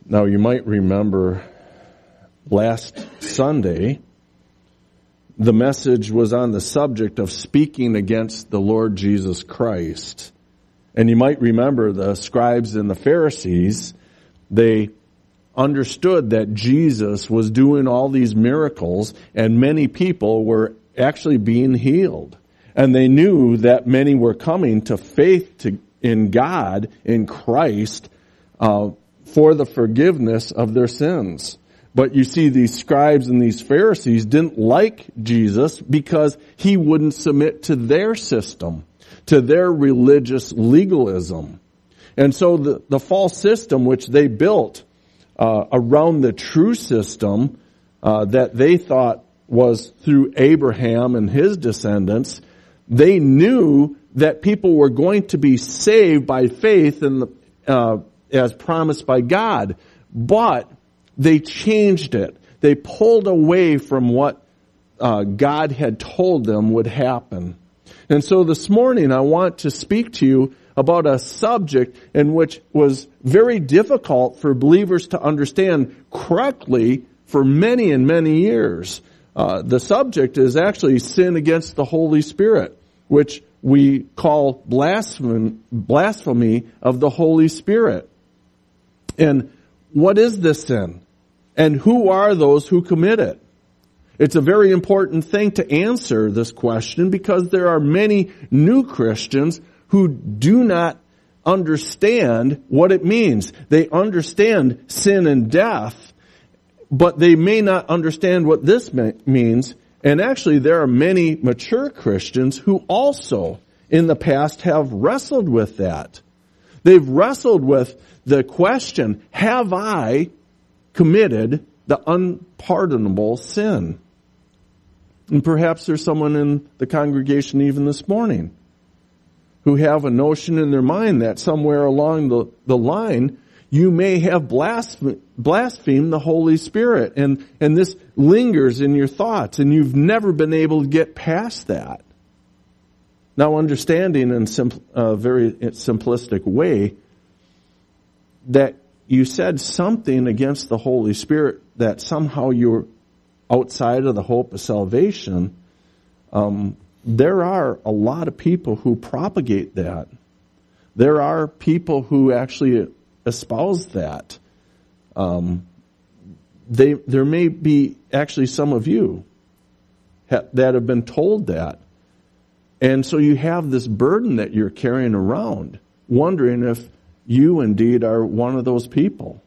Now, you might remember last Sunday, the message was on the subject of speaking against the Lord Jesus Christ. And you might remember the scribes and the Pharisees, they understood that Jesus was doing all these miracles and many people were actually being healed. And they knew that many were coming to faith in God, in Christ, for the forgiveness of their sins. But you see, these scribes and these Pharisees didn't like Jesus because he wouldn't submit to their system, to their religious legalism. And so the false system which they built around the true system that they thought was through Abraham and his descendants, they knew that people were going to be saved by faith in as promised by God. But they changed it. They pulled away from what God had told them would happen. And so this morning I want to speak to you about a subject in which was very difficult for believers to understand correctly for many and many years. The subject is actually sin against the Holy Spirit, which we call blasphemy of the Holy Spirit. And what is this sin? And who are those who commit it? It's a very important thing to answer this question because there are many new Christians who do not understand what it means. They understand sin and death, but they may not understand what this means. And actually, there are many mature Christians who also in the past have wrestled with that. They've wrestled with the question, have I committed the unpardonable sin? And perhaps there's someone in the congregation even this morning who have a notion in their mind that somewhere along the line you may have blasphemed the Holy Spirit, and this lingers in your thoughts, and you've never been able to get past that. Now, understanding in a very simplistic way that you said something against the Holy Spirit that somehow you're outside of the hope of salvation, there are a lot of people who propagate that. There are people who actually espouse that. There may be actually some of you that have been told that. And so you have this burden that you're carrying around, wondering if you indeed are one of those people.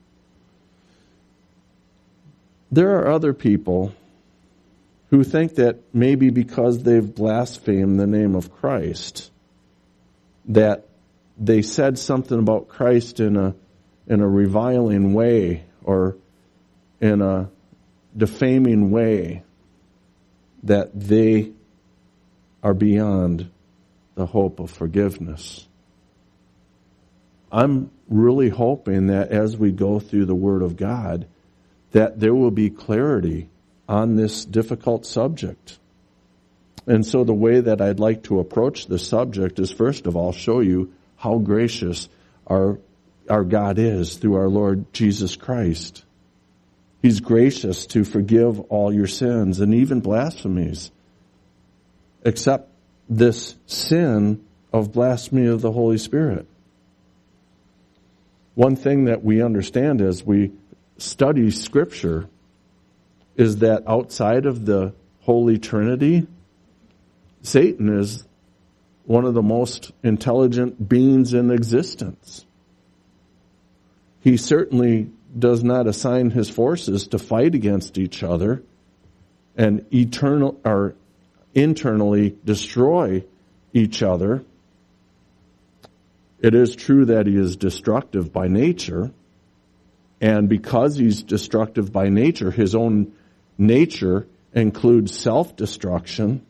There are other people who think that maybe because they've blasphemed the name of Christ, that they said something about Christ in a reviling way or in a defaming way, that they are beyond the hope of forgiveness. I'm really hoping that as we go through the Word of God, that there will be clarity on this difficult subject. And so the way that I'd like to approach the subject is, first of all, show you how gracious our God is through our Lord Jesus Christ. He's gracious to forgive all your sins and even blasphemies, except this sin of blasphemy of the Holy Spirit. One thing that we understand as we study Scripture is that outside of the Holy Trinity, Satan is one of the most intelligent beings in existence. He certainly does not assign his forces to fight against each other and internally destroy each other. It is true that he is destructive by nature, and because he's destructive by nature, his own nature includes self-destruction.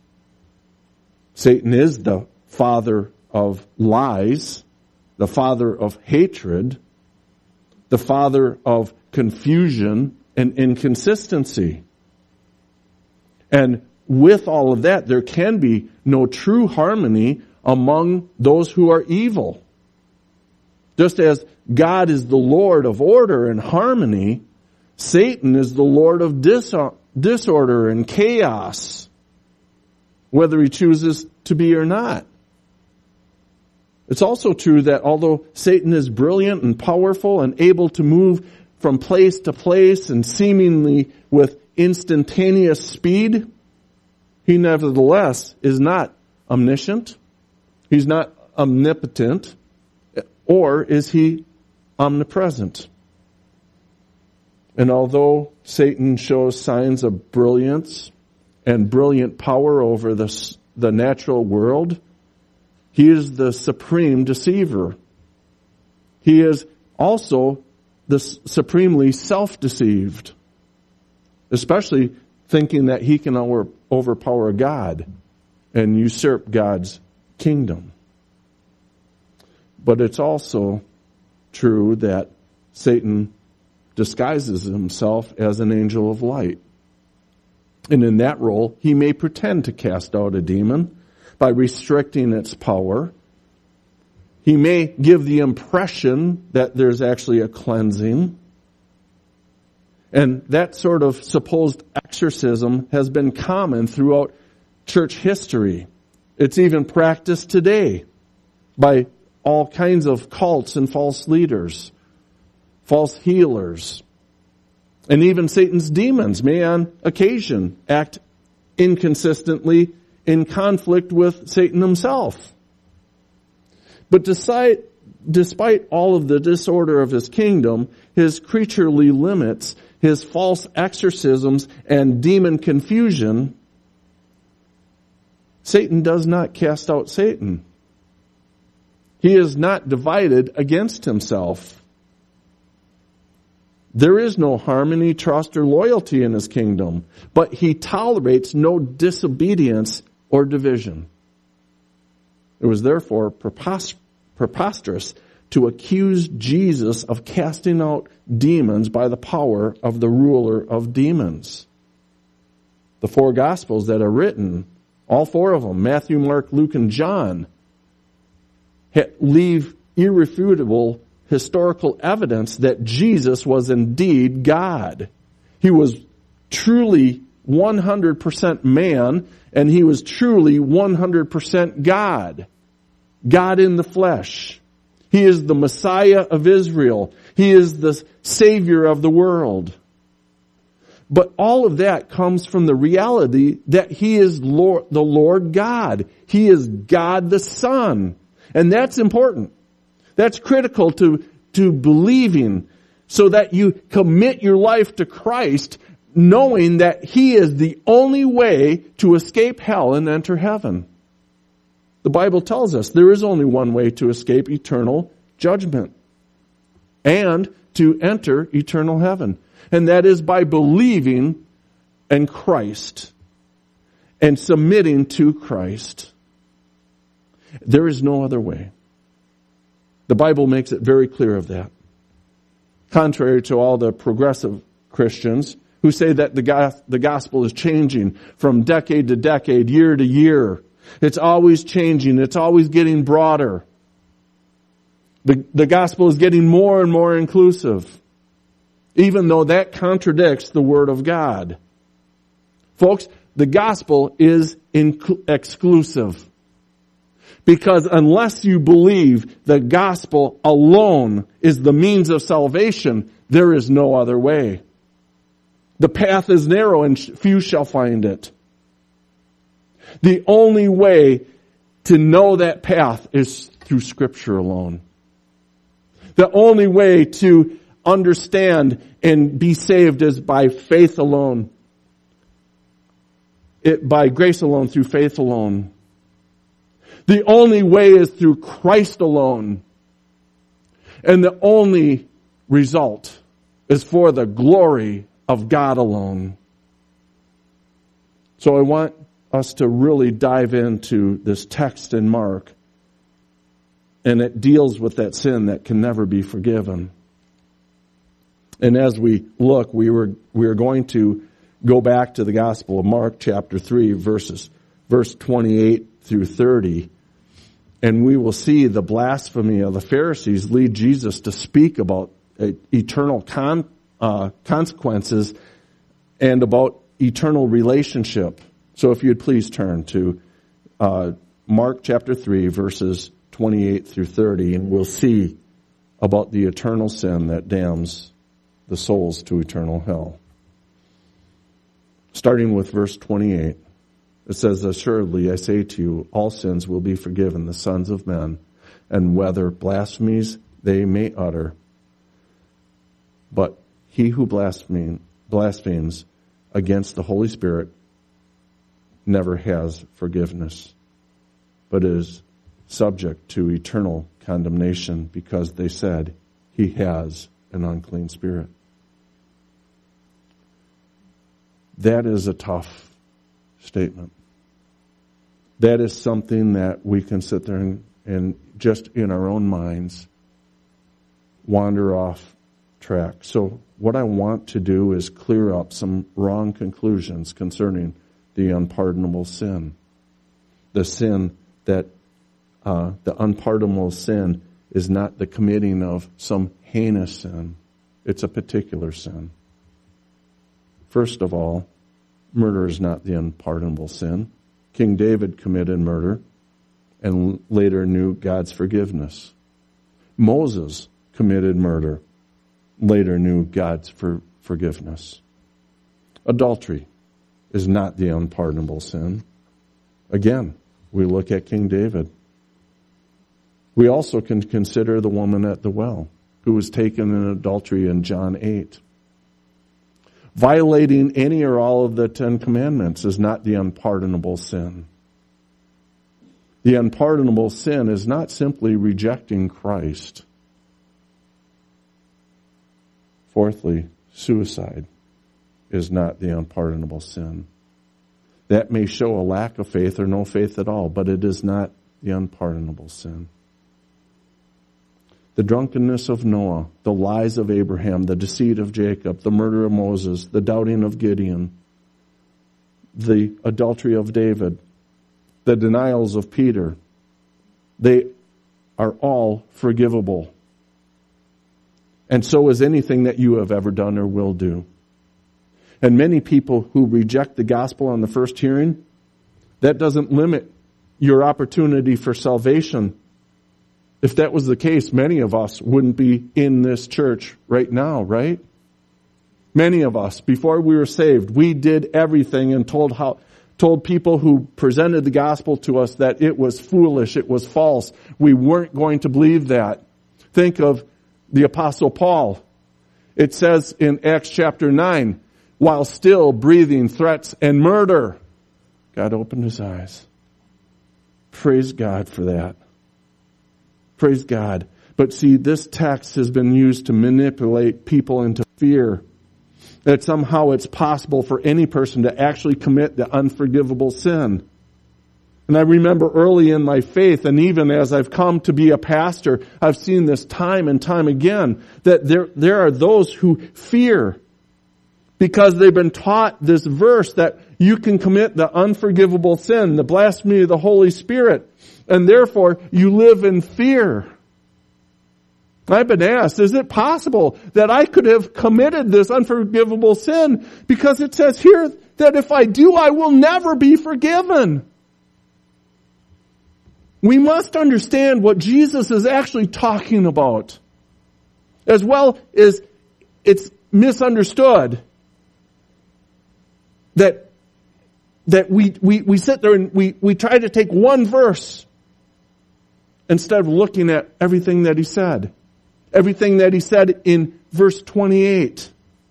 Satan is the father of lies, the father of hatred, the father of confusion and inconsistency. And with all of that, there can be no true harmony among those who are evil. Just as God is the Lord of order and harmony, Satan is the Lord of disorder and chaos, whether he chooses to be or not. It's also true that although Satan is brilliant and powerful and able to move from place to place and seemingly with instantaneous speed, he nevertheless is not omniscient. He's not omnipotent. Or is he omnipresent? And although Satan shows signs of brilliance and brilliant power over the natural world, he is the supreme deceiver. He is also the supremely self-deceived, especially thinking that he can overpower God and usurp God's kingdom. But it's also true that Satan disguises himself as an angel of light. And in that role, he may pretend to cast out a demon by restricting its power. He may give the impression that there's actually a cleansing. And that sort of supposed exorcism has been common throughout church history. It's even practiced today by all kinds of cults and false leaders, false healers. And even Satan's demons may on occasion act inconsistently in conflict with Satan himself. But despite all of the disorder of his kingdom, his creaturely limits, his false exorcisms, and demon confusion, Satan does not cast out Satan. He is not divided against himself. There is no harmony, trust, or loyalty in his kingdom, but he tolerates no disobedience or division. It was therefore preposterous to accuse Jesus of casting out demons by the power of the ruler of demons. The four Gospels that are written, all four of them, Matthew, Mark, Luke, and John, leave irrefutable historical evidence that Jesus was indeed God. He was truly 100% man, and he was truly 100% God. God in the flesh. He is the Messiah of Israel. He is the Savior of the world. But all of that comes from the reality that he is the Lord God. He is God the Son. And that's important. That's critical to believing, so that you commit your life to Christ, knowing that he is the only way to escape hell and enter heaven. The Bible tells us there is only one way to escape eternal judgment and to enter eternal heaven. And that is by believing in Christ and submitting to Christ. There is no other way. The Bible makes it very clear of that. Contrary to all the progressive Christians who say that the gospel is changing from decade to decade, year to year. It's always changing. It's always getting broader. The gospel is getting more and more inclusive, even though that contradicts the Word of God. Folks, the gospel is exclusive. Because unless you believe the gospel alone is the means of salvation, there is no other way. The path is narrow and few shall find it. The only way to know that path is through Scripture alone. The only way to understand and be saved is by faith alone. By grace alone, through faith alone. The only way is through Christ alone. And the only result is for the glory of God alone. So I want us to really dive into this text in Mark. And it deals with that sin that can never be forgiven. And as we look, we are going to go back to the Gospel of Mark chapter 3, verse 28 through 30. And we will see the blasphemy of the Pharisees lead Jesus to speak about eternal consequences and about eternal relationship. So if you'd please turn to Mark chapter 3, verses 28 through 30, and we'll see about the eternal sin that damns the souls to eternal hell. Starting with verse 28, it says, "Assuredly, I say to you, all sins will be forgiven the sons of men, and whether blasphemies they may utter. But he who blasphemes against the Holy Spirit never has forgiveness, but is subject to eternal condemnation, because they said he has an unclean spirit." That is a tough statement. That is something that we can sit there and just in our own minds wander off track. So what I want to do is clear up some wrong conclusions concerning the unpardonable sin. The sin that, the unpardonable sin is not the committing of some heinous sin. It's a particular sin. First of all, murder is not the unpardonable sin. King David committed murder and later knew God's forgiveness. Moses committed murder, later knew God's forgiveness. Adultery is not the unpardonable sin. Again, we look at King David. We also can consider the woman at the well who was taken in adultery in John 8. Violating any or all of the 10 Commandments is not the unpardonable sin. The unpardonable sin is not simply rejecting Christ. Fourthly, suicide is not the unpardonable sin. That may show a lack of faith or no faith at all, but it is not the unpardonable sin. The drunkenness of Noah, the lies of Abraham, the deceit of Jacob, the murder of Moses, the doubting of Gideon, the adultery of David, the denials of Peter, they are all forgivable. And so is anything that you have ever done or will do. And many people who reject the gospel on the first hearing, that doesn't limit your opportunity for salvation. If that was the case, many of us wouldn't be in this church right now, right? Many of us, before we were saved, we did everything and told people who presented the gospel to us that it was foolish, it was false. We weren't going to believe that. Think of the Apostle Paul. It says in Acts chapter 9, while still breathing threats and murder, God opened his eyes. Praise God for that. Praise God. But see, this text has been used to manipulate people into fear that somehow it's possible for any person to actually commit the unforgivable sin. And I remember early in my faith, and even as I've come to be a pastor, I've seen this time and time again, that there are those who fear because they've been taught this verse that you can commit the unforgivable sin, the blasphemy of the Holy Spirit, and therefore you live in fear. I've been asked, is it possible that I could have committed this unforgivable sin? Because it says here that if I do, I will never be forgiven. We must understand what Jesus is actually talking about, as well as it's misunderstood that we sit there and we try to take one verse instead of looking at everything that he said. Everything that he said in verse 28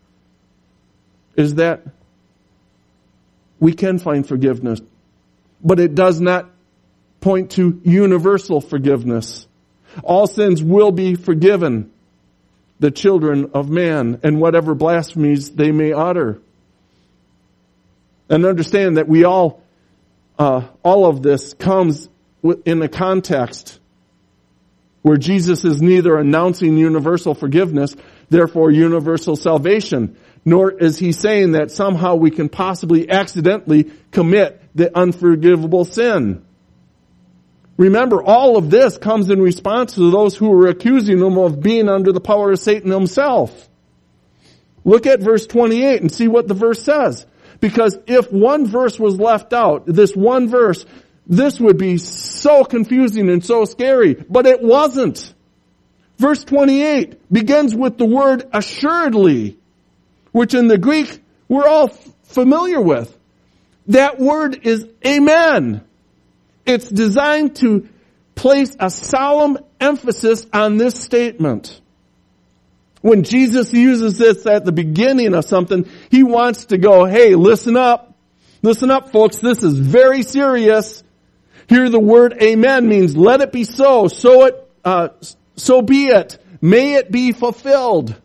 is that we can find forgiveness, but it does not point to universal forgiveness. All sins will be forgiven the children of man and whatever blasphemies they may utter. And understand that we all of this comes in a context where Jesus is neither announcing universal forgiveness, therefore universal salvation, nor is he saying that somehow we can possibly accidentally commit the unforgivable sin. Remember, all of this comes in response to those who were accusing him of being under the power of Satan himself. Look at verse 28 and see what the verse says. Because if one verse was left out, this one verse, this would be so confusing and so scary, but it wasn't. Verse 28 begins with the word assuredly, which in the Greek we're all familiar with. That word is amen. It's designed to place a solemn emphasis on this statement. When Jesus uses this at the beginning of something, he wants to go, hey, listen up. Listen up, folks. This is very serious. Here the word amen means let it be so. So be it. May it be fulfilled.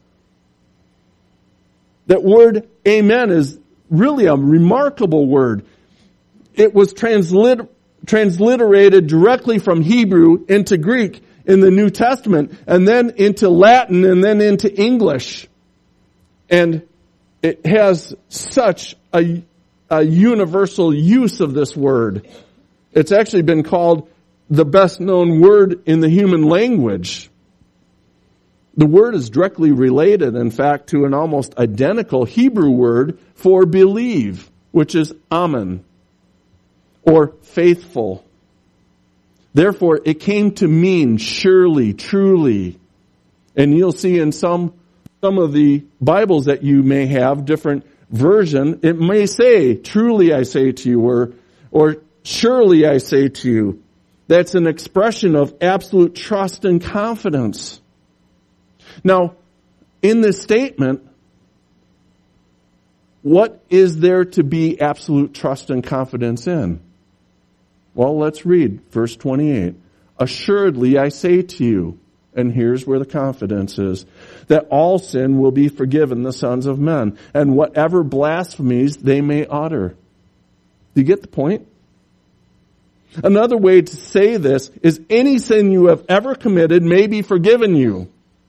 That word amen is really a remarkable word. It was transliterated directly from Hebrew into Greek in the New Testament, and then into Latin, and then into English. And it has such a universal use of this word. It's actually been called the best known word in the human language. The word is directly related, in fact, to an almost identical Hebrew word for believe, which is amen, or faithful. Therefore, it came to mean surely, truly. And you'll see in some of the Bibles that you may have, different version, it may say, truly I say to you, or surely I say to you. That's an expression of absolute trust and confidence. Now, in this statement, what is there to be absolute trust and confidence in? Well, let's read verse 28. Assuredly, I say to you, and here's where the confidence is, that all sin will be forgiven the sons of men, and whatever blasphemies they may utter. Do you get the point? Another way to say this is any sin you have ever committed may be forgiven you.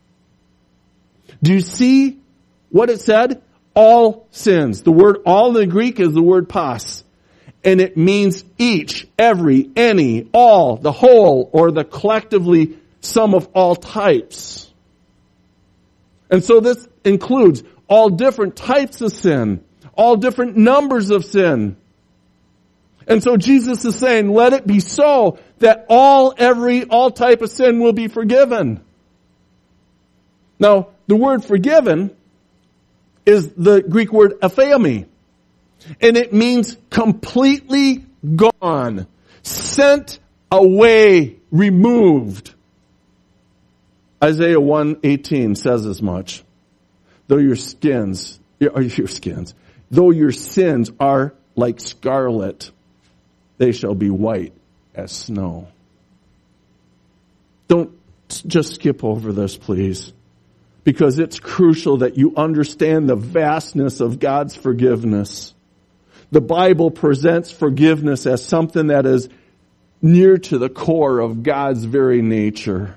Do you see what it said? All sins. The word all in the Greek is the word pas. And it means each, every, any, all, the whole, or the collectively sum of all types. And so this includes all different types of sin, all different numbers of sin. And so Jesus is saying, let it be so that all type of sin will be forgiven. Now, the word forgiven is the Greek word aphiemi. And it means completely gone, sent away, removed. Isaiah 1:18 says as much. Though your sins are like scarlet, they shall be white as snow. Don't just skip over this, please, because it's crucial that you understand the vastness of God's forgiveness. The Bible presents forgiveness as something that is near to the core of God's very nature.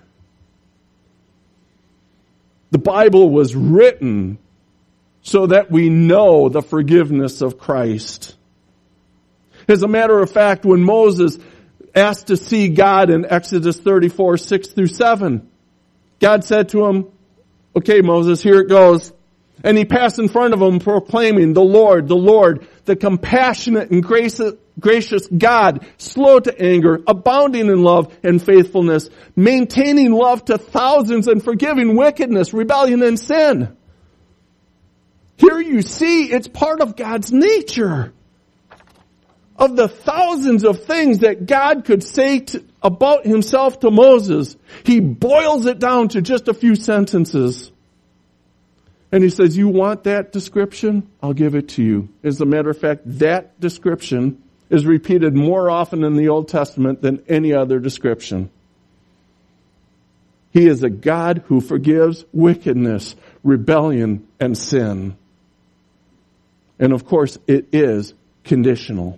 The Bible was written so that we know the forgiveness of Christ. As a matter of fact, when Moses asked to see God in Exodus 34, 6 through 7, God said to him, okay, Moses, here it goes. And he passed in front of him proclaiming, the Lord, the compassionate and gracious God, slow to anger, abounding in love and faithfulness, maintaining love to thousands and forgiving wickedness, rebellion, and sin. Here you see it's part of God's nature. Of the thousands of things that God could say about himself to Moses, he boils it down to just a few sentences. And he says, you want that description? I'll give it to you. As a matter of fact, that description is repeated more often in the Old Testament than any other description. He is a God who forgives wickedness, rebellion, and sin. And of course, it is conditional.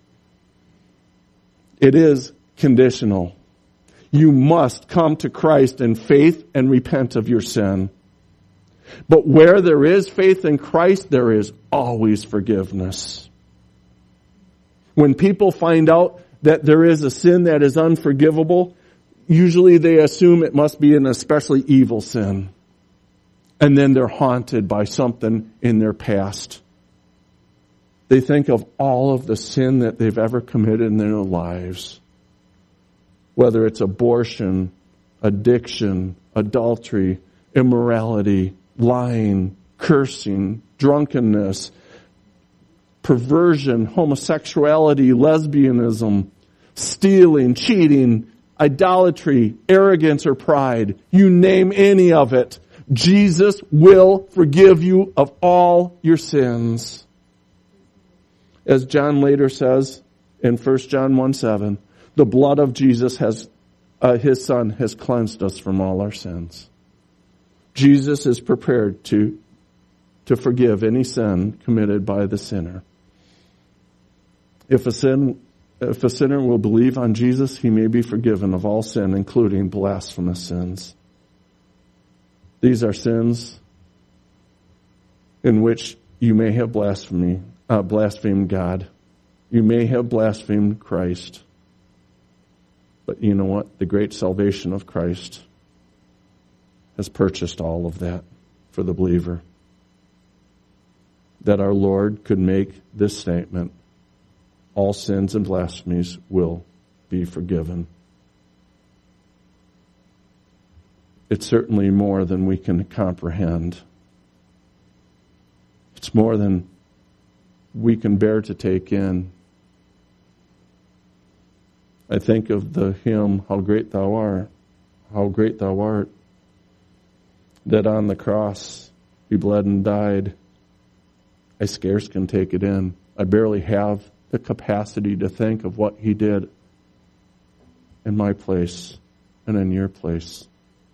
It is conditional. You must come to Christ in faith and repent of your sin. But where there is faith in Christ, there is always forgiveness. When people find out that there is a sin that is unforgivable, usually they assume it must be an especially evil sin. And then they're haunted by something in their past. They think of all of the sin that they've ever committed in their lives. Whether it's abortion, addiction, adultery, immorality, lying, cursing, drunkenness, perversion, homosexuality, lesbianism, stealing, cheating, idolatry, arrogance, or pride. You name any of it. Jesus will forgive you of all your sins. As John later says in 1 John 1:7, the blood of Jesus his Son has cleansed us from all our sins. Jesus is prepared to forgive any sin committed by the sinner. If a sinner will believe on Jesus, he may be forgiven of all sin, including blasphemous sins. These are sins in which you may have blasphemed God. You may have blasphemed Christ. But you know what? The great salvation of Christ has purchased all of that for the believer. That our Lord could make this statement, all sins and blasphemies will be forgiven. It's certainly more than we can comprehend. It's more than we can bear to take in. I think of the hymn, How Great Thou Art, How Great Thou Art, that on the cross He bled and died. I scarce can take it in. I barely have the capacity to think of what He did in my place and in your place.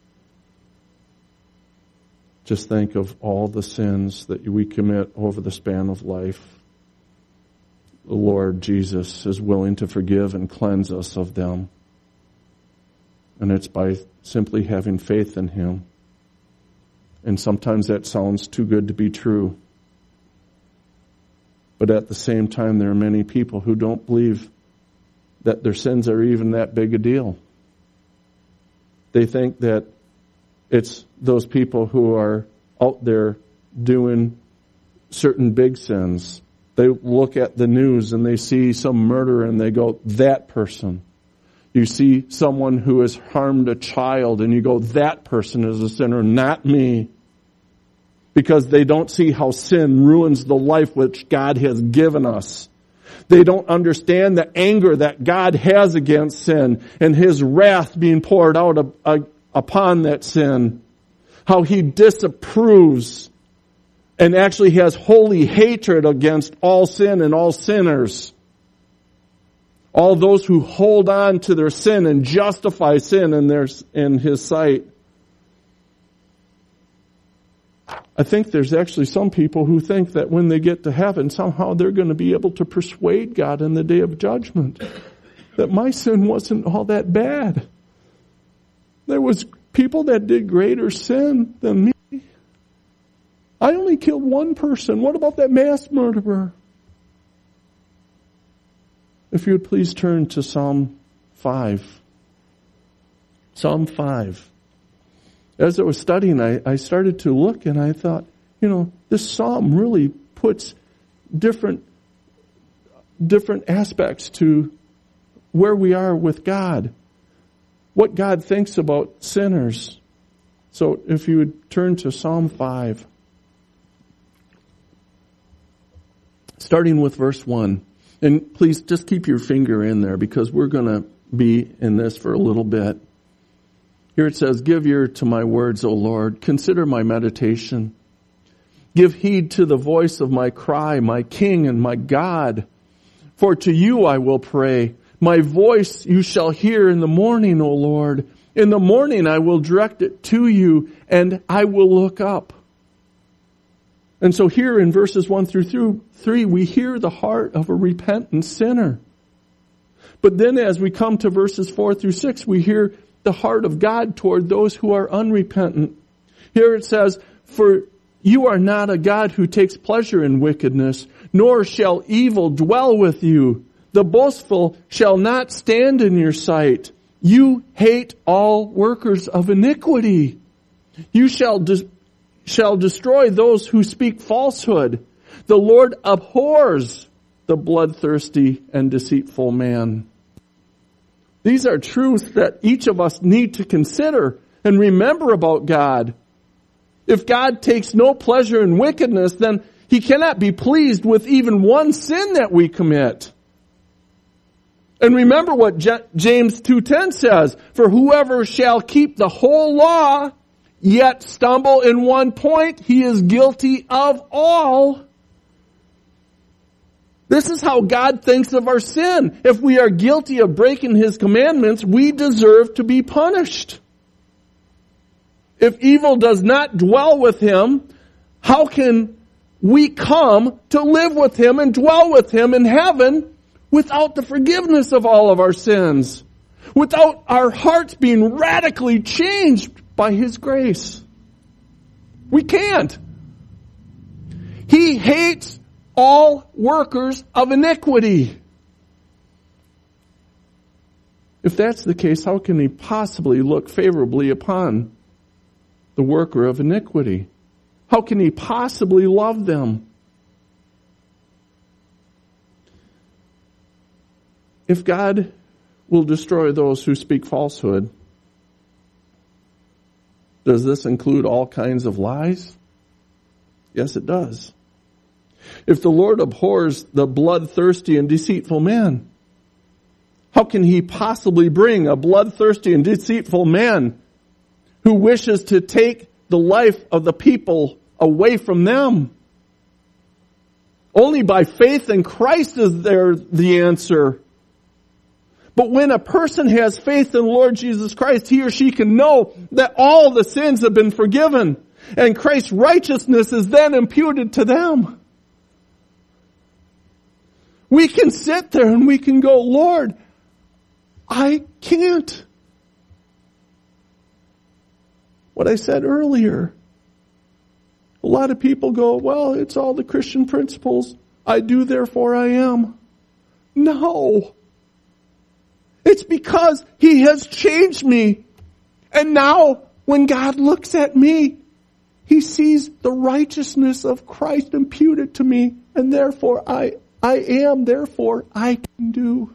Just think of all the sins that we commit over the span of life. The Lord Jesus is willing to forgive and cleanse us of them. And it's by simply having faith in Him. And sometimes that sounds too good to be true. But at the same time, there are many people who don't believe that their sins are even that big a deal. They think that it's those people who are out there doing certain big sins. They look at the news and they see some murder and they go, that person. You see someone who has harmed a child and you go, that person is a sinner, not me. Because they don't see how sin ruins the life which God has given us. They don't understand the anger that God has against sin and His wrath being poured out upon that sin. How He disapproves and actually has holy hatred against all sin and all sinners. All those who hold on to their sin and justify sin in His sight. I think there's actually some people who think that when they get to heaven, somehow they're going to be able to persuade God in the day of judgment that my sin wasn't all that bad. There was people that did greater sin than me. I only killed one person. What about that mass murderer? If you would please turn to Psalm 5. Psalm 5. As I was studying, I started to look and I thought, this psalm really puts different aspects to where we are with God. What God thinks about sinners. So if you would turn to Psalm 5. Starting with verse 1. And please just keep your finger in there because we're going to be in this for a little bit. Here it says, give ear to my words, O Lord. Consider my meditation. Give heed to the voice of my cry, my King and my God. For to you I will pray. My voice you shall hear in the morning, O Lord. In the morning I will direct it to you, and I will look up. And so here in verses 1 through 3, we hear the heart of a repentant sinner. But then as we come to verses 4 through 6, we hear the heart of God toward those who are unrepentant. Here it says, for you are not a God who takes pleasure in wickedness, nor shall evil dwell with you. The boastful shall not stand in your sight. You hate all workers of iniquity. You shall destroy those who speak falsehood. The Lord abhors the bloodthirsty and deceitful man. These are truths that each of us need to consider and remember about God. If God takes no pleasure in wickedness, then He cannot be pleased with even one sin that we commit. And remember what James 2:10 says, for whoever shall keep the whole law, yet stumble in one point, he is guilty of all. This is how God thinks of our sin. If we are guilty of breaking His commandments, we deserve to be punished. If evil does not dwell with Him, how can we come to live with Him and dwell with Him in heaven without the forgiveness of all of our sins? Without our hearts being radically changed by His grace? We can't. He hates all workers of iniquity. If that's the case, how can He possibly look favorably upon the worker of iniquity? How can He possibly love them? If God will destroy those who speak falsehood, does this include all kinds of lies? Yes, it does. If the Lord abhors the bloodthirsty and deceitful man, how can He possibly bring a bloodthirsty and deceitful man who wishes to take the life of the people away from them? Only by faith in Christ is there the answer. But when a person has faith in Lord Jesus Christ, he or she can know that all the sins have been forgiven, and Christ's righteousness is then imputed to them. We can sit there and we can go, Lord, I can't. What I said earlier. A lot of people go, well, it's all the Christian principles. I do, therefore I am. No. It's because He has changed me. And now, when God looks at me, He sees the righteousness of Christ imputed to me. And therefore I am, therefore I can do.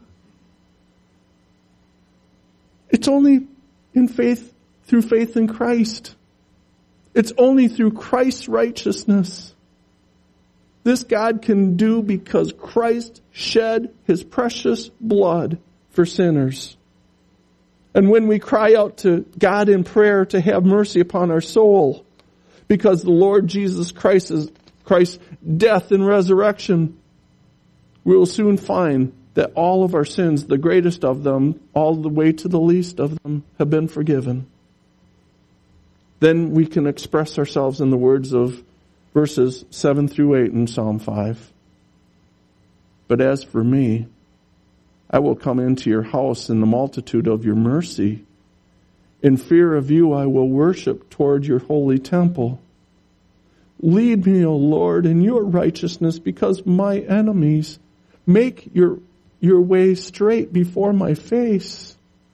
It's only in faith, through faith in Christ. It's only through Christ's righteousness. This God can do because Christ shed His precious blood for sinners. And when we cry out to God in prayer to have mercy upon our soul, because the Lord Jesus Christ's death and resurrection, we will soon find that all of our sins, the greatest of them, all the way to the least of them, have been forgiven. Then we can express ourselves in the words of verses 7 through 8 in Psalm 5. But as for me, I will come into your house in the multitude of your mercy. In fear of you, I will worship toward your holy temple. Lead me, O Lord, in your righteousness because my enemies. Make your way straight before my face.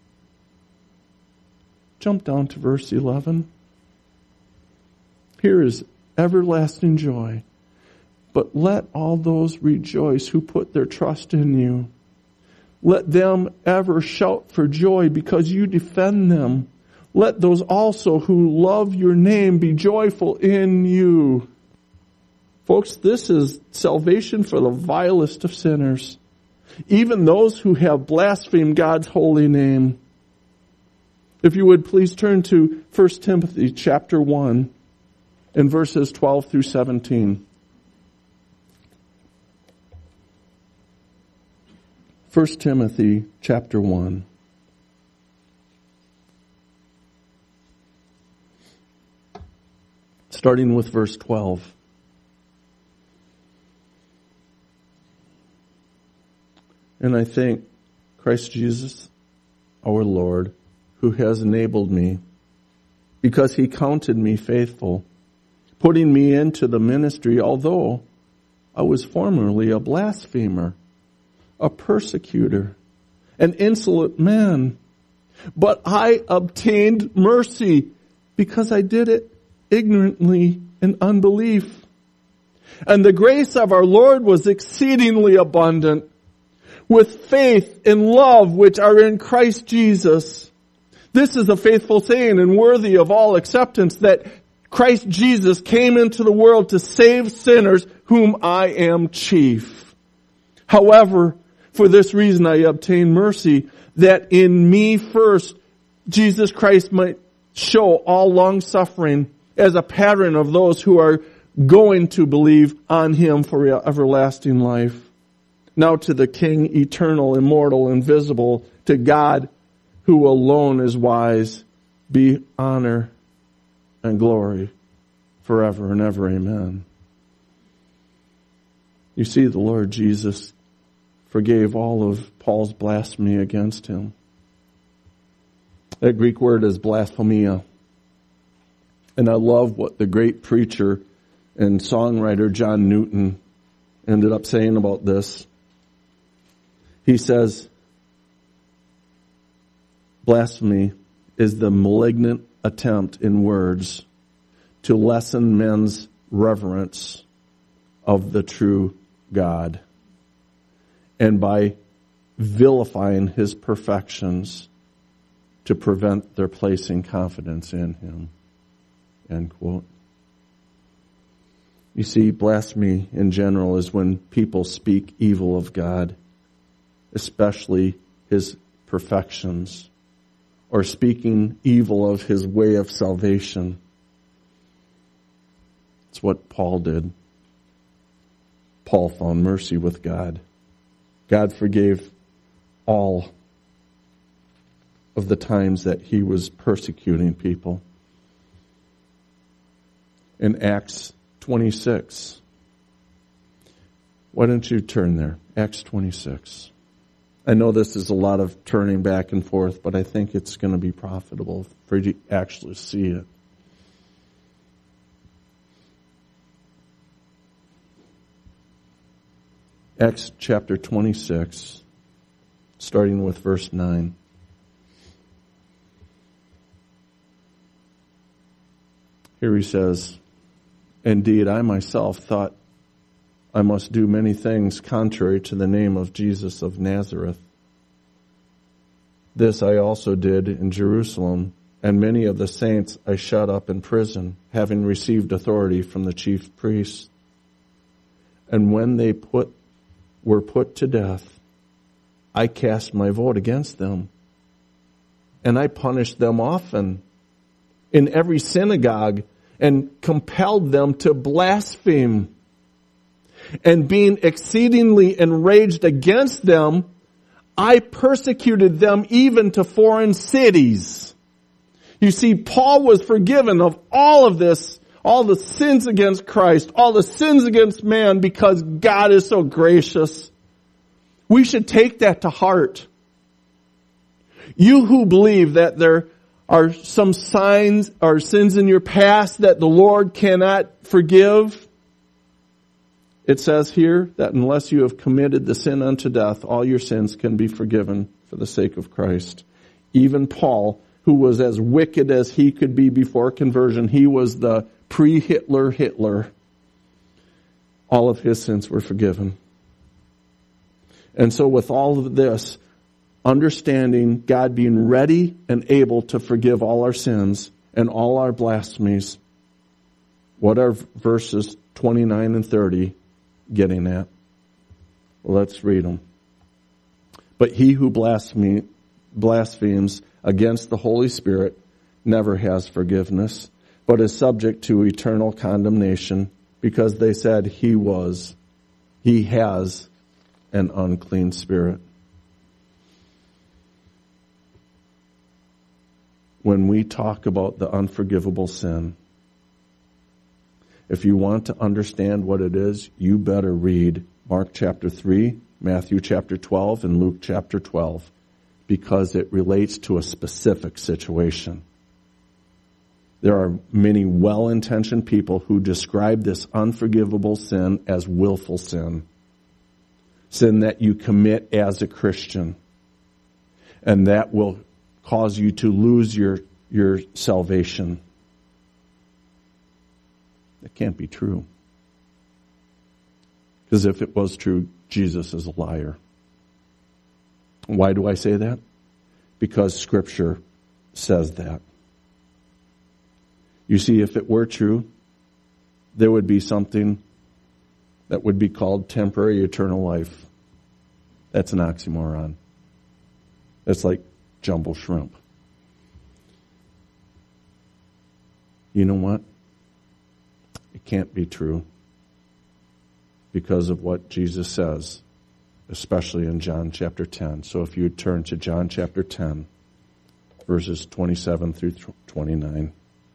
Jump down to verse 11. Here is everlasting joy. But let all those rejoice who put their trust in you. Let them ever shout for joy because you defend them. Let those also who love your name be joyful in you. Folks, this is salvation for the vilest of sinners, even those who have blasphemed God's holy name. If you would please turn to 1 Timothy chapter 1 and verses 12 through 17. 1 Timothy chapter 1. Starting with verse 12. And I thank Christ Jesus, our Lord, who has enabled me, because He counted me faithful, putting me into the ministry, although I was formerly a blasphemer, a persecutor, an insolent man. But I obtained mercy because I did it ignorantly in unbelief. And the grace of our Lord was exceedingly abundant, with faith and love which are in Christ Jesus. This is a faithful saying and worthy of all acceptance, that Christ Jesus came into the world to save sinners, whom I am chief. However, for this reason I obtained mercy, that in me first Jesus Christ might show all long suffering as a pattern of those who are going to believe on him for everlasting life. Now to the King, eternal, immortal, invisible, to God who alone is wise, be honor and glory forever and ever. Amen. You see, the Lord Jesus forgave all of Paul's blasphemy against him. That Greek word is blasphemia. And I love what the great preacher and songwriter John Newton ended up saying about this. He says, blasphemy is the malignant attempt in words to lessen men's reverence of the true God, and by vilifying his perfections to prevent their placing confidence in him. End quote. You see, blasphemy in general is when people speak evil of God, especially his perfections, or speaking evil of his way of salvation. It's what Paul did. Paul found mercy with God. God forgave all of the times that he was persecuting people. In Acts 26. Why don't you turn there? Acts 26. I know this is a lot of turning back and forth, but I think it's going to be profitable for you to actually see it. Acts chapter 26, starting with verse 9. Here he says, indeed, I myself thought I must do many things contrary to the name of Jesus of Nazareth. This I also did in Jerusalem, and many of the saints I shut up in prison, having received authority from the chief priests. And when they were put to death, I cast my vote against them, and I punished them often in every synagogue, and compelled them to blaspheme. And being exceedingly enraged against them, I persecuted them even to foreign cities. You see, Paul was forgiven of all of this, all the sins against Christ, all the sins against man, because God is so gracious. We should take that to heart. You who believe that there are some signs or sins in your past that the Lord cannot forgive, it says here that unless you have committed the sin unto death, all your sins can be forgiven for the sake of Christ. Even Paul, who was as wicked as he could be before conversion, he was the pre-Hitler Hitler. All of his sins were forgiven. And so with all of this, understanding God being ready and able to forgive all our sins and all our blasphemies, what are verses 29 and 30 getting at? Well, let's read them. But he who blasphemes against the Holy Spirit never has forgiveness, but is subject to eternal condemnation, because they said he has an unclean spirit. When we talk about the unforgivable sin, if you want to understand what it is, you better read Mark chapter 3, Matthew chapter 12, and Luke chapter 12, because it relates to a specific situation. There are many well-intentioned people who describe this unforgivable sin as willful sin. sin that you commit as a Christian. And that will cause you to lose your salvation. That can't be true. Because if it was true, Jesus is a liar. Why do I say that? Because Scripture says that. You see, if it were true, there would be something that would be called temporary eternal life. That's an oxymoron. That's like jumbo shrimp. You know what? It can't be true because of what Jesus says, especially in John chapter 10. So if you would turn to John chapter 10, verses 27 through 29.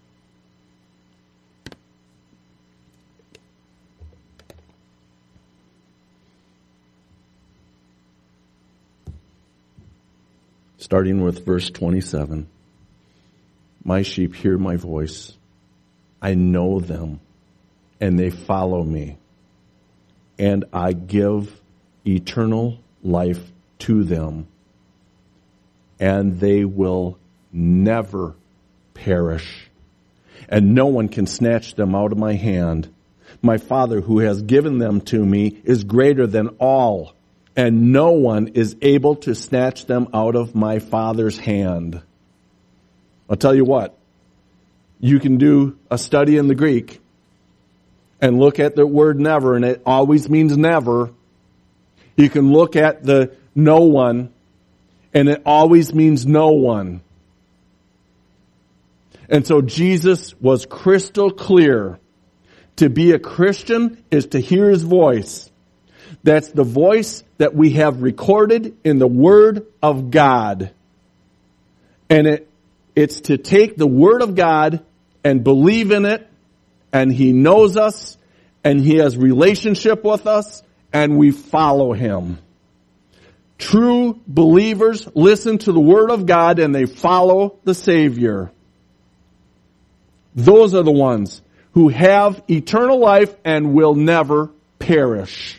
Starting with verse 27. My sheep hear my voice. I know them, and they follow me. And I give eternal life to them, and they will never perish. And no one can snatch them out of my hand. My Father who has given them to me is greater than all, and no one is able to snatch them out of my Father's hand. I'll tell you what, you can do a study in the Greek and look at the word never, and it always means never. You can look at the no one, and it always means no one. And so Jesus was crystal clear. To be a Christian is to hear His voice. That's the voice that we have recorded in the Word of God. And it's to take the Word of God and believe in it, and He knows us, and He has relationship with us, and we follow Him. True believers listen to the Word of God and they follow the Savior. Those are the ones who have eternal life and will never perish.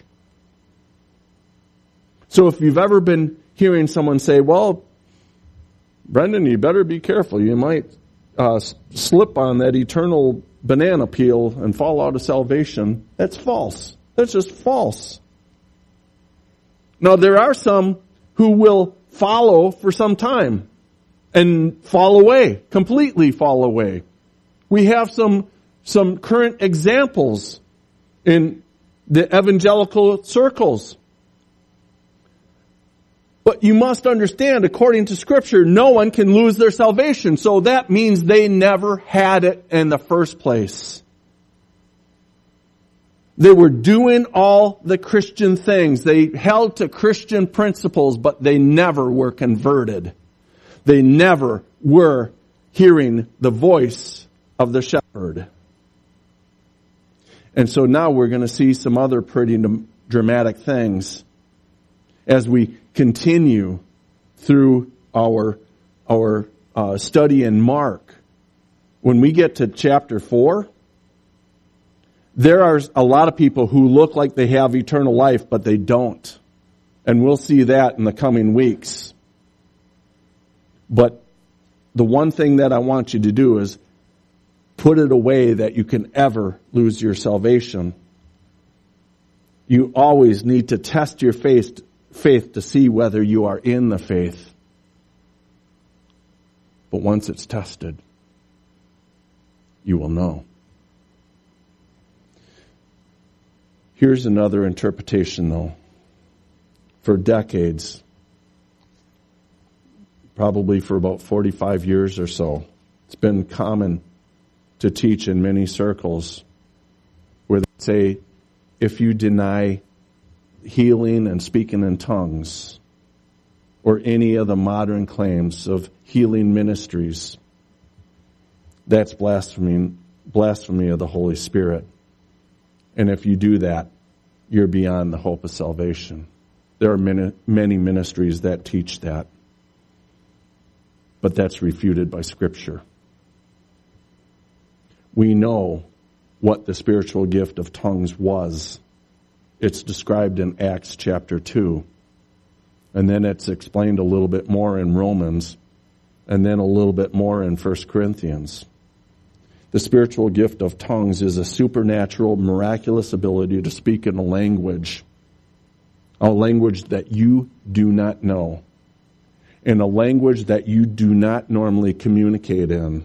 So if you've ever been hearing someone say, well, Brendan, you better be careful. You might slip on that eternal banana peel and fall out of salvation. That's false. That's just false. Now, there are some who will follow for some time and fall away, completely fall away. We have some current examples in the evangelical circles. But you must understand, according to Scripture, no one can lose their salvation. So that means they never had it in the first place. They were doing all the Christian things. They held to Christian principles, but they never were converted. They never were hearing the voice of the shepherd. And so now we're going to see some other pretty dramatic things as we continue through our study in Mark. When we get to chapter 4, there are a lot of people who look like they have eternal life, but they don't. And we'll see that in the coming weeks. But the one thing that I want you to do is put it away that you can ever lose your salvation. You always need to test your faith to see whether you are in the faith. But once it's tested, you will know. Here's another interpretation, though. For decades, probably for about 45 years or so, it's been common to teach in many circles where they say, if you deny healing and speaking in tongues, or any of the modern claims of healing ministries, that's blasphemy of the Holy Spirit. And if you do that, you're beyond the hope of salvation. There are many ministries that teach that. But that's refuted by Scripture. We know what the spiritual gift of tongues was. It's described in Acts chapter 2. And then it's explained a little bit more in Romans, and then a little bit more in 1 Corinthians. The spiritual gift of tongues is a supernatural, miraculous ability to speak in a language that you do not know, in a language that you do not normally communicate in.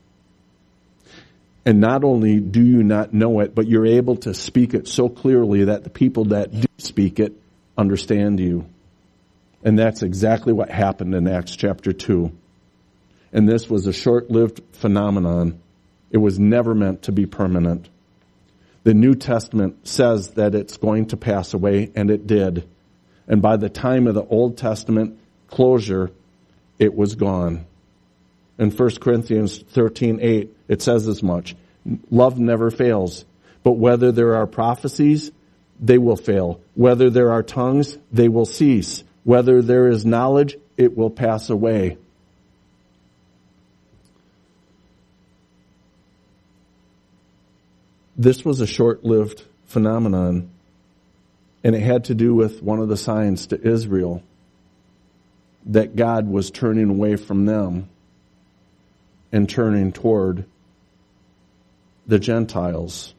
And not only do you not know it, but you're able to speak it so clearly that the people that do speak it understand you. And that's exactly what happened in Acts chapter 2. And this was a short-lived phenomenon. It was never meant to be permanent. The New Testament says that it's going to pass away, and it did. And by the time of the Old Testament closure, it was gone. In 1 Corinthians 13:8, it says as much. Love never fails. But whether there are prophecies, they will fail. Whether there are tongues, they will cease. Whether there is knowledge, it will pass away. This was a short-lived phenomenon, and it had to do with one of the signs to Israel, that God was turning away from them and turning toward the Gentiles.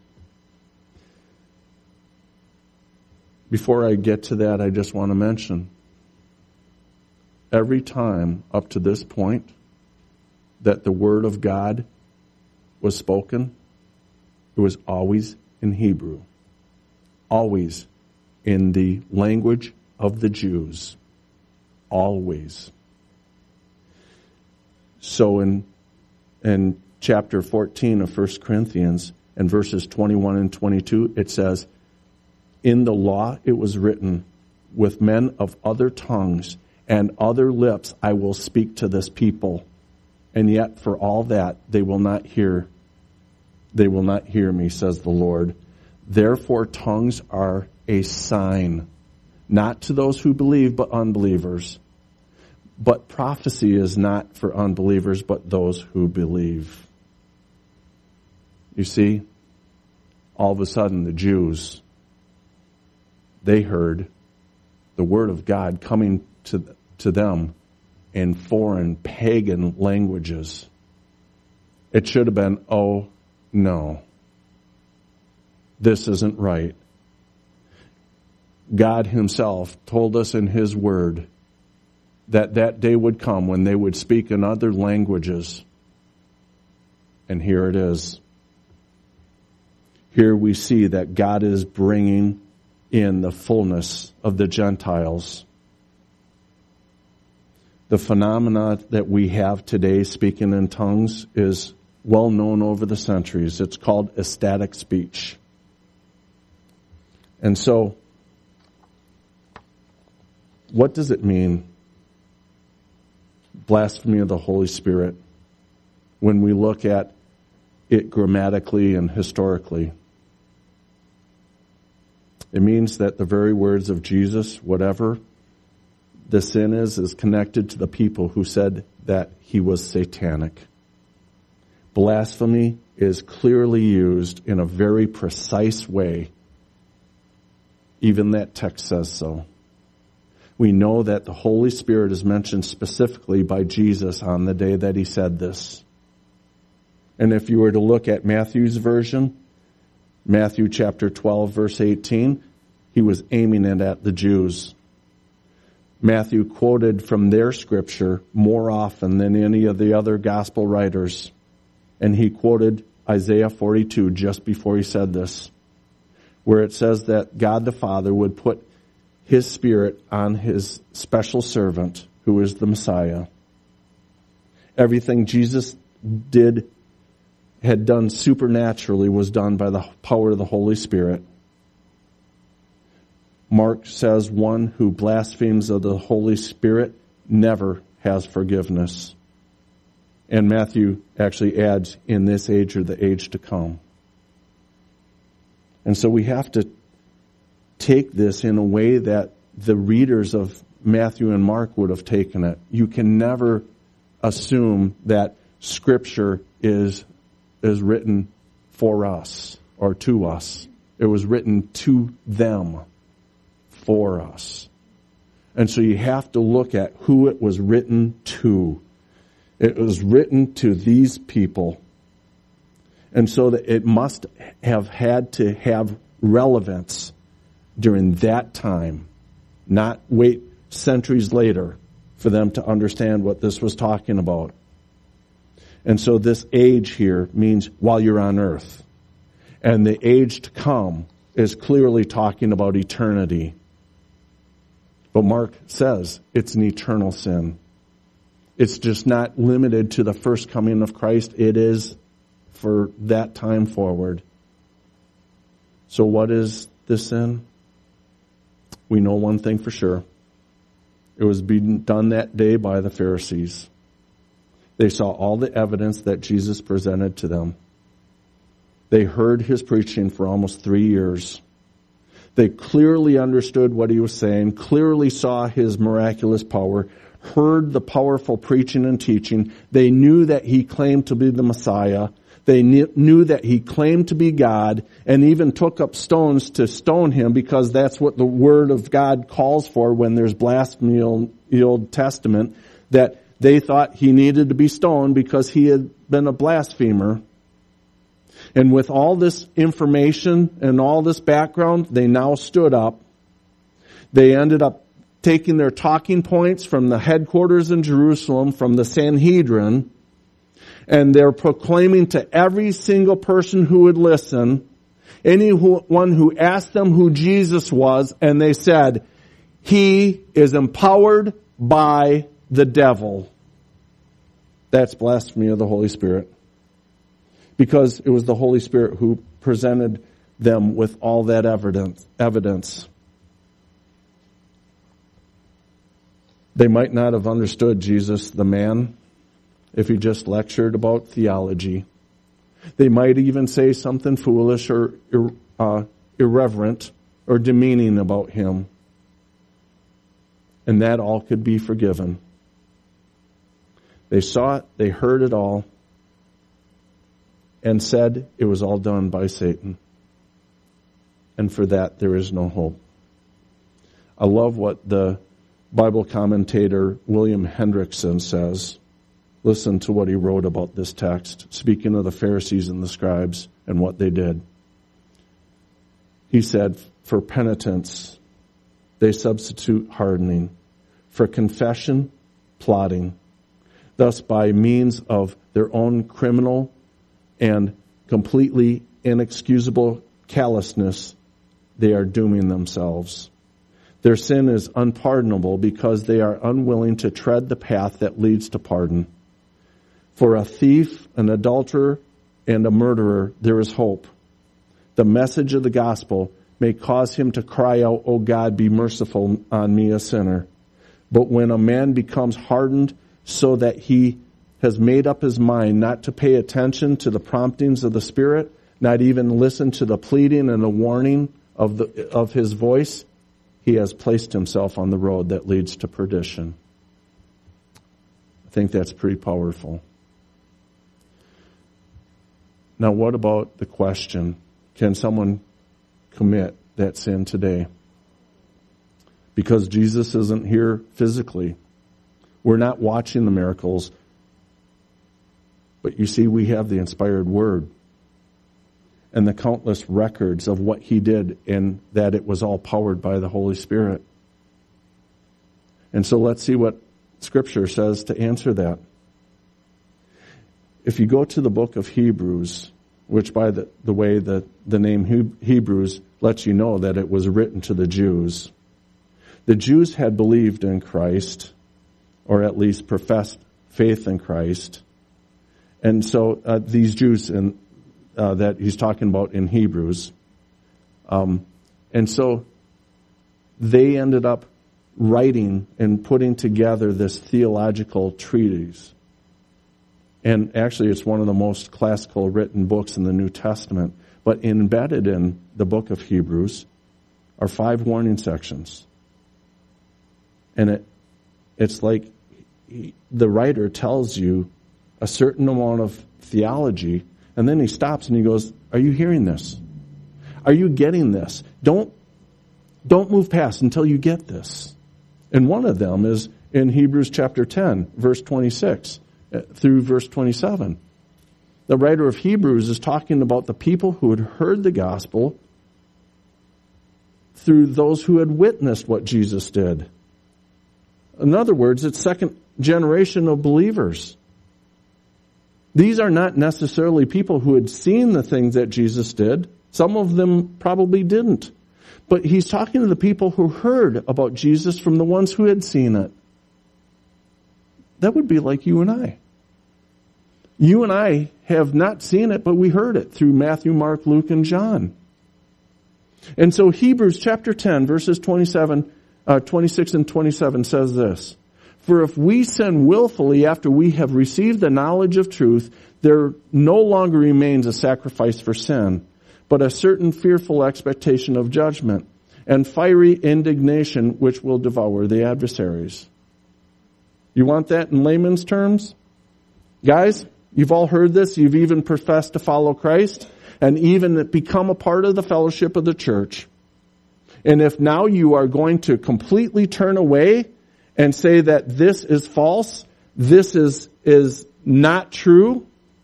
Before I get to that, I just want to mention, every time up to this point that the Word of God was spoken, it was always in Hebrew, always in the language of the Jews, always. So in chapter 14 of 1 Corinthians and verses 21 and 22, it says, in the law it was written, with men of other tongues and other lips I will speak to this people, and yet for all that they will not hear me, says the Lord. Therefore tongues are a sign, not to those who believe, but unbelievers. But prophecy is not for unbelievers, but those who believe. You see, all of a sudden the Jews, they heard the Word of God coming to them in foreign pagan languages. It should have been, oh no, this isn't right. God Himself told us in His Word that that day would come when they would speak in other languages. And here it is. Here we see that God is bringing in the fullness of the Gentiles. The phenomena that we have today, speaking in tongues, is well known over the centuries. It's called ecstatic speech. And so, what does it mean, blasphemy of the Holy Spirit, when we look at it grammatically and historically? It means that the very words of Jesus, whatever the sin is connected to the people who said that He was satanic. Blasphemy is clearly used in a very precise way. Even that text says so. We know that the Holy Spirit is mentioned specifically by Jesus on the day that He said this. And if you were to look at Matthew's version, Matthew chapter 12, verse 18, He was aiming it at the Jews. Matthew quoted from their scripture more often than any of the other gospel writers. And he quoted Isaiah 42 just before he said this, where it says that God the Father would put His Spirit on His special servant, who is the Messiah. Everything Jesus had done supernaturally was done by the power of the Holy Spirit. Mark says one who blasphemes of the Holy Spirit never has forgiveness. And Matthew actually adds, in this age or the age to come. And so we have to take this in a way that the readers of Matthew and Mark would have taken it. You can never assume that Scripture is written for us or to us. It was written to them for us. And so you have to look at who it was written to. It was written to these people. And so that it must have had to have relevance during that time, not wait centuries later for them to understand what this was talking about. And so this age here means while you're on earth. And the age to come is clearly talking about eternity. But Mark says it's an eternal sin. It's just not limited to the first coming of Christ. It is for that time forward. So what is this sin? We know one thing for sure. It was being done that day by the Pharisees. They saw all the evidence that Jesus presented to them. They heard his preaching for almost 3 years. They clearly understood what he was saying, clearly saw his miraculous power, heard the powerful preaching and teaching. They knew that he claimed to be the Messiah. They knew that he claimed to be God, and even took up stones to stone him, because that's what the Word of God calls for when there's blasphemy in the Old Testament, that they thought he needed to be stoned because he had been a blasphemer. And with all this information and all this background, they now stood up. They ended up taking their talking points from the headquarters in Jerusalem, from the Sanhedrin, and they're proclaiming to every single person who would listen, anyone who asked them who Jesus was, and they said, he is empowered by the devil. That's blasphemy of the Holy Spirit. Because it was the Holy Spirit who presented them with all that evidence. They might not have understood Jesus, the man, if he just lectured about theology. They might even say something foolish or irreverent or demeaning about him. And that all could be forgiven. They saw it, they heard it all, and said it was all done by Satan. And for that, there is no hope. I love what the Bible commentator William Hendrickson says. Listen to what he wrote about this text, speaking of the Pharisees and the scribes and what they did. He said, for penitence, they substitute hardening. For confession, plotting. Thus, by means of their own criminal and completely inexcusable callousness, they are dooming themselves. Their sin is unpardonable because they are unwilling to tread the path that leads to pardon. For a thief, an adulterer, and a murderer, there is hope. The message of the gospel may cause him to cry out, "O God, be merciful on me, a sinner." But when a man becomes hardened so that he has made up his mind not to pay attention to the promptings of the Spirit, not even listen to the pleading and the warning of his voice, he has placed himself on the road that leads to perdition. I think that's pretty powerful. Now, what about the question, can someone commit that sin today? Because Jesus isn't here physically. We're not watching the miracles. But you see, we have the inspired Word and the countless records of what he did, and that it was all powered by the Holy Spirit. And so let's see what Scripture says to answer that. If you go to the book of Hebrews, which by the way, the name Hebrews lets you know that it was written to the Jews. The Jews had believed in Christ, or at least professed faith in Christ. And so these Jews that he's talking about in Hebrews, and so they ended up writing and putting together this theological treatise. And actually it's one of the most classical written books in the New Testament. But embedded in the book of Hebrews are 5 warning sections. And it's like the writer tells you a certain amount of theology, and then he stops and he goes, are you hearing this? Are you getting this? Don't move past until you get this. And one of them is in Hebrews chapter 10, verse 26 through verse 27. The writer of Hebrews is talking about the people who had heard the gospel through those who had witnessed what Jesus did. In other words, it's second generation of believers. These are not necessarily people who had seen the things that Jesus did. Some of them probably didn't. But he's talking to the people who heard about Jesus from the ones who had seen it. That would be like you and I. You and I have not seen it, but we heard it through Matthew, Mark, Luke, and John. And so Hebrews chapter 10, verses 26 and 27 says this: For if we sin willfully after we have received the knowledge of truth, there no longer remains a sacrifice for sin, but a certain fearful expectation of judgment and fiery indignation which will devour the adversaries. You want that in layman's terms? Guys, you've all heard this. You've even professed to follow Christ and even become a part of the fellowship of the church. And if now you are going to completely turn away and say that this is false, this is not true,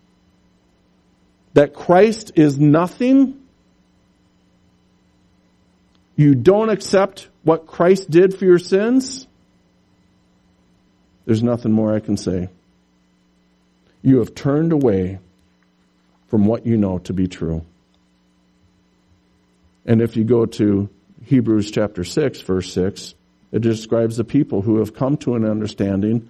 that Christ is nothing, you don't accept what Christ did for your sins, there's nothing more I can say. You have turned away from what you know to be true. And if you go to Hebrews chapter 6, verse 6, it describes the people who have come to an understanding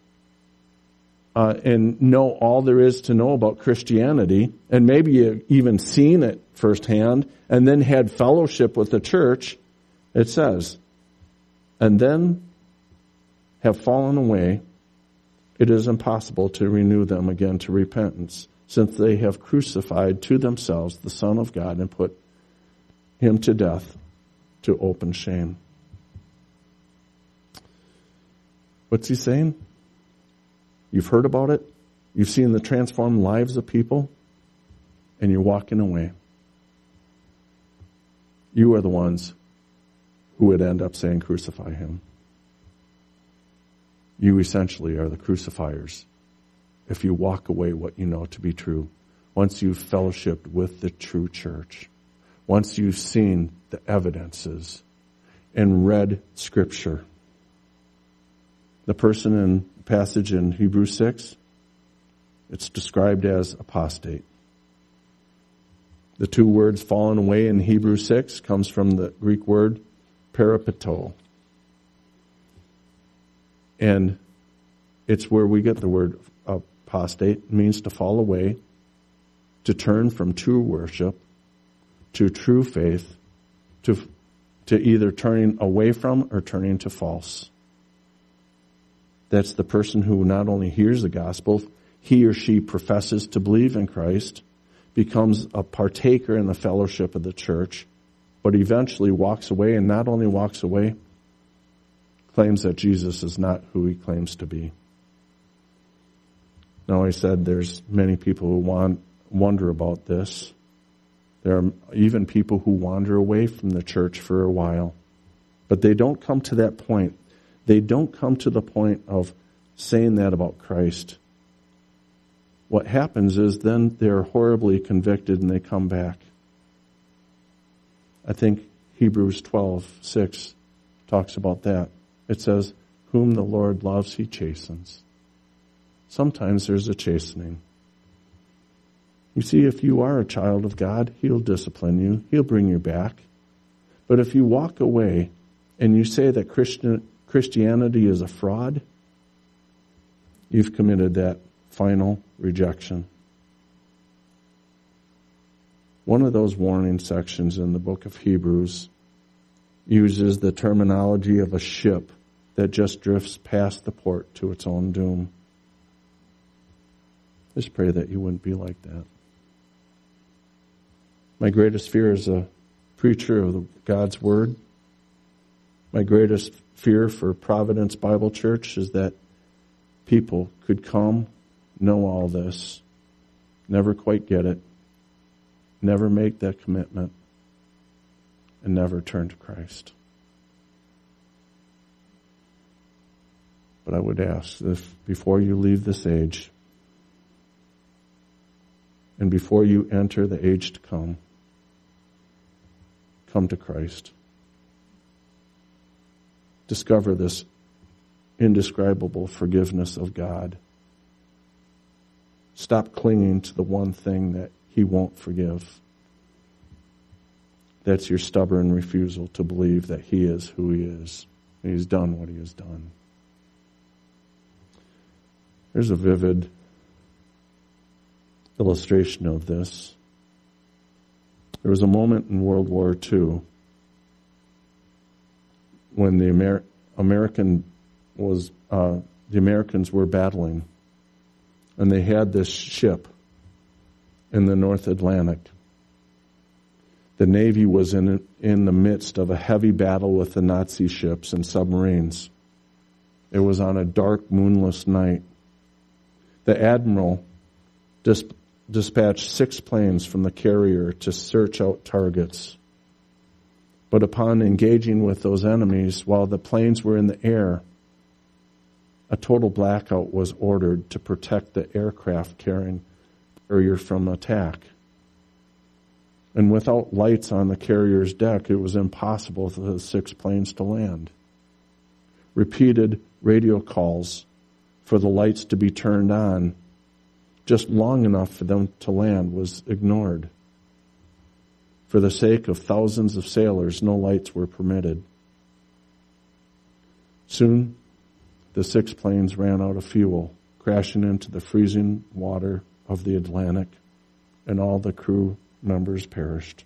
and know all there is to know about Christianity, and maybe even seen it firsthand, and then had fellowship with the church. It says, and then have fallen away, it is impossible to renew them again to repentance, since they have crucified to themselves the Son of God and put him to death to open shame. What's he saying? You've heard about it. You've seen the transformed lives of people, and you're walking away. You are the ones who would end up saying, crucify him. You essentially are the crucifiers if you walk away what you know to be true. Once you've fellowshiped with the true church, once you've seen the evidences and read Scripture. The person in the passage in Hebrews 6, it's described as apostate. The two words fallen away in Hebrews 6 comes from the Greek word peripeto. And it's where we get the word apostate. It means to fall away, to turn from true worship to true faith, to either turning away from or turning to false. That's the person who not only hears the gospel, he or she professes to believe in Christ, becomes a partaker in the fellowship of the church, but eventually walks away, and not only walks away, claims that Jesus is not who he claims to be. Now, I said there's many people who wonder about this. There are even people who wander away from the church for a while, but they don't come to that point. They don't come to the point of saying that about Christ. What happens is then they're horribly convicted and they come back. I think Hebrews 12:6 talks about that. It says, whom the Lord loves, he chastens. Sometimes there's a chastening. You see, if you are a child of God, he'll discipline you. He'll bring you back. But if you walk away and you say that Christianity is a fraud, you've committed that final rejection. One of those warning sections in the book of Hebrews uses the terminology of a ship that just drifts past the port to its own doom. Just pray that you wouldn't be like that. My greatest fear as a preacher of God's Word, my greatest fear for Providence Bible Church is that people could come, know all this, never quite get it, never make that commitment, and never turn to Christ. But I would ask if before you leave this age, and before you enter the age to come to Christ. Discover this indescribable forgiveness of God. Stop clinging to the one thing that He won't forgive. That's your stubborn refusal to believe that He is who He is. And He's done what He has done. There's a vivid illustration of this. There was a moment in World War II when the Americans were battling, and they had this ship in the North Atlantic. The Navy was in the midst of a heavy battle with the Nazi ships and submarines. It was on a dark, moonless night. The admiral dispatched 6 planes from the carrier to search out targets. But upon engaging with those enemies, while the planes were in the air, a total blackout was ordered to protect the aircraft carrier from attack. And without lights on the carrier's deck, it was impossible for the 6 planes to land. Repeated radio calls for the lights to be turned on just long enough for them to land was ignored. For the sake of thousands of sailors, no lights were permitted. Soon, the 6 planes ran out of fuel, crashing into the freezing water of the Atlantic, and all the crew members perished.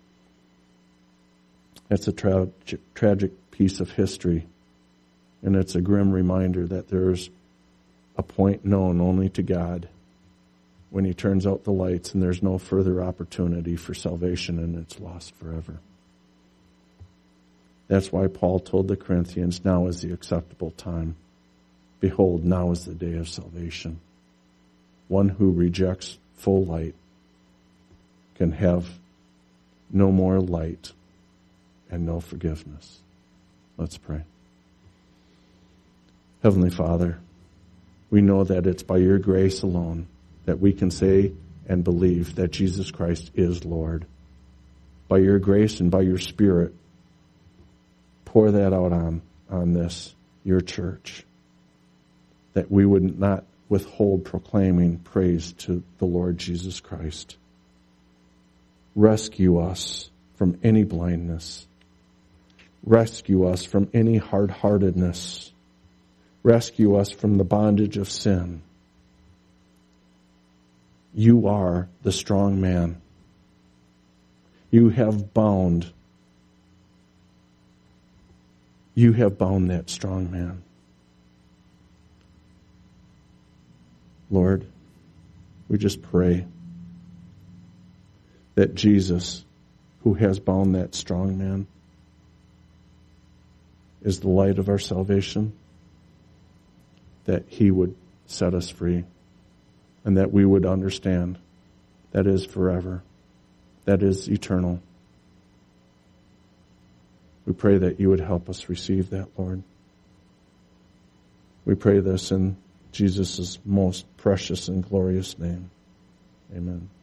It's a tragic piece of history, and it's a grim reminder that there's a point known only to God when He turns out the lights and there's no further opportunity for salvation and it's lost forever. That's why Paul told the Corinthians, now is the acceptable time. Behold, now is the day of salvation. One who rejects full light can have no more light and no forgiveness. Let's pray. Heavenly Father, we know that it's by your grace alone that we can say and believe that Jesus Christ is Lord. By your grace and by your Spirit, pour that out on this, your church, that we would not withhold proclaiming praise to the Lord Jesus Christ. Rescue us from any blindness. Rescue us from any hard-heartedness. Rescue us from the bondage of sin. You are the strong man. You have bound that strong man. Lord, we just pray that Jesus, who has bound that strong man, is the light of our salvation, that He would set us free, and that we would understand that is forever, that is eternal. We pray that you would help us receive that, Lord. We pray this in Jesus' most precious and glorious name. Amen.